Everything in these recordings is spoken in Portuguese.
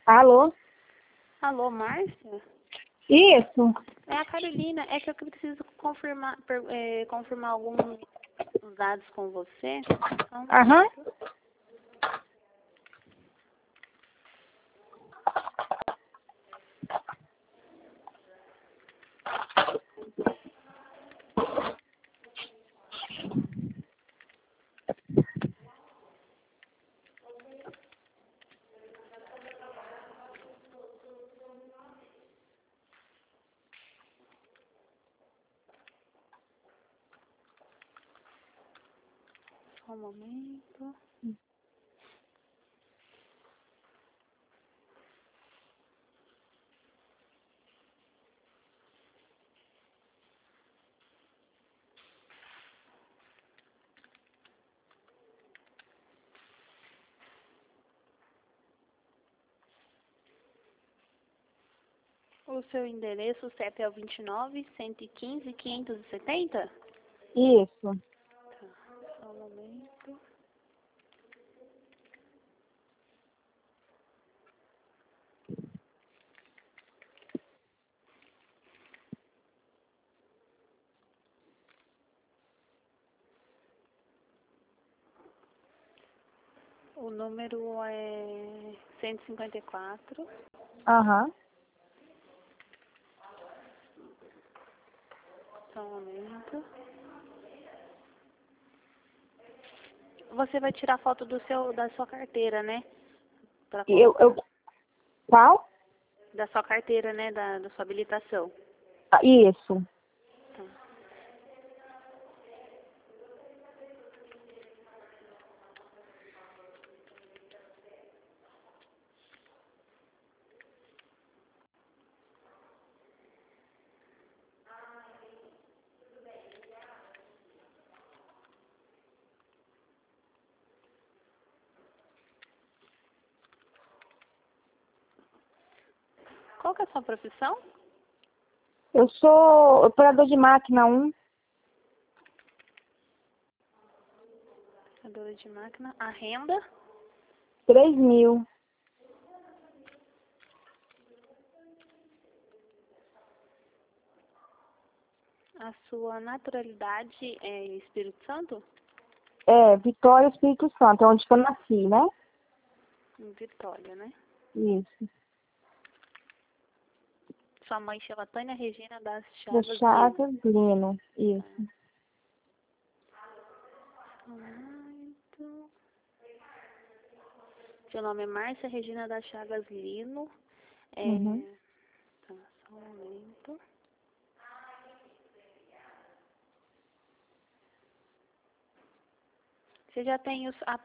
Alô? Alô, Márcia? Isso. É a Carolina. É que eu preciso confirmar alguns dados com você. Só um Aham. minuto. Só um momento. O seu endereço, o CEP é o 29.115.570? Isso. Tá, só um momento. O número é 154. Aham. Só um momento. Você vai tirar foto da sua carteira, né? Pra colocar. Qual? Da sua carteira, né? Da sua habilitação. Ah, isso. Tá. Qual que é a sua profissão? Eu sou operador de máquina 1. Operadora de máquina. A renda? 3.000. A sua naturalidade é Espírito Santo? É, Vitória, Espírito Santo, é onde que eu nasci, né? Em Vitória, né? Isso. Sua mãe chama Tânia Regina das Do Chagas Lima. Chagas Lino. Isso. Muito. Seu nome é Márcia Regina das Chagas Lino. Uhum. Tá, só um momento. Você já tem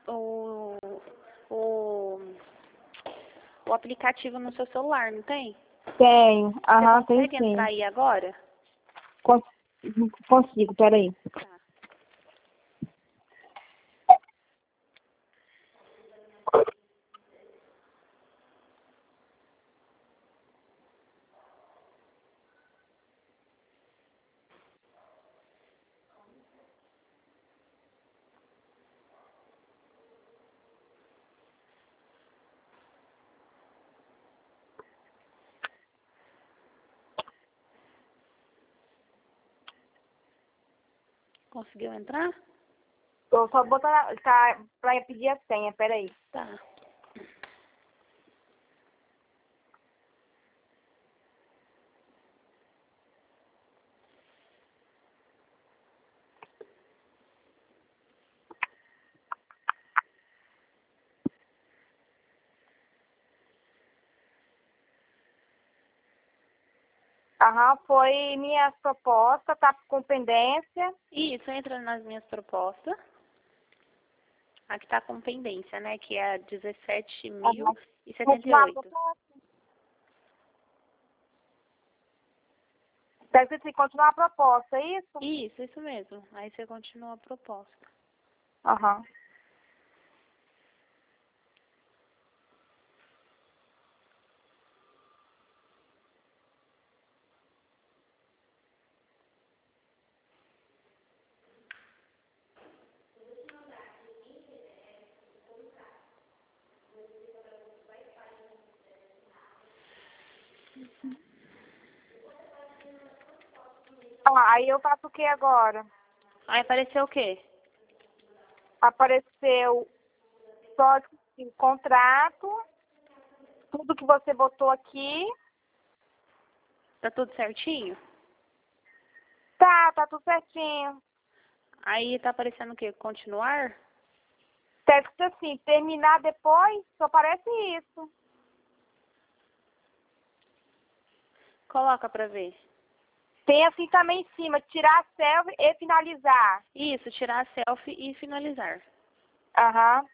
o aplicativo no seu celular, não tem? Tenho. Você Aham, tenho consegue entrar sim. aí agora? Cons- Consigo, peraí. Tá. Conseguiu entrar? Eu só botar tá, pra pedir a senha, peraí. Tá. Aham, foi minha proposta, tá com pendência. Isso, entra nas minhas propostas. Aqui tá com pendência, né? Que é Aham. Continuar a 17.078. proposta. Tá escrito assim, continuar a proposta, é isso? Isso mesmo. Aí você continua a proposta. Aham. Aí eu faço o que agora? Aí apareceu o quê? Apareceu só o contrato, tudo que você botou aqui. Tá tudo certinho? Tá tudo certinho. Aí tá aparecendo o quê? Continuar? Tá escrito assim, terminar depois, só aparece isso. Coloca pra ver. Tem assim também em cima, tirar a selfie e finalizar. Isso, tirar a selfie e finalizar. Aham.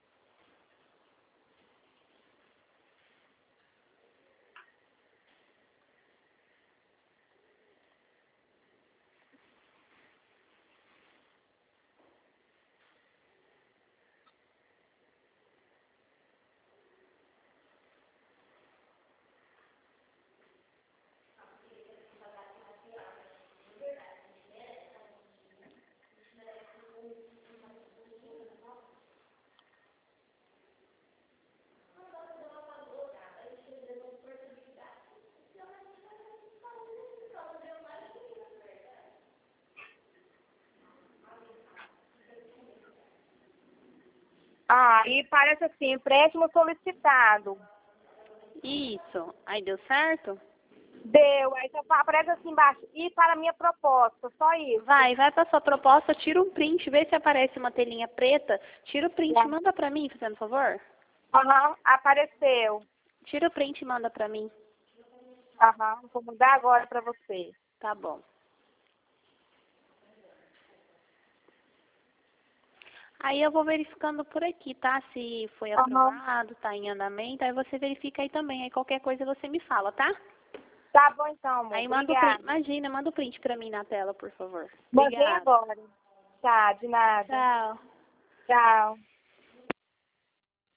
E parece assim, empréstimo solicitado. Isso. Aí deu certo? Deu, aí só aparece assim embaixo, e para a minha proposta, só isso. Vai pra sua proposta, tira um print, vê se aparece uma telinha preta. Tira o print e manda pra mim, fazendo favor. Aham, apareceu. Tira o print e manda pra mim. Aham, vou mandar agora para você. Tá bom. Aí eu vou verificando por aqui, tá? Se foi aprovado, tá em andamento. Aí você verifica aí também. Aí qualquer coisa você me fala, tá? Tá bom então, amor. Aí manda o Obrigada. print. Imagina, manda o print pra mim na tela, por favor. Mandei Obrigada. agora. Tá, de nada. Tchau. Tchau.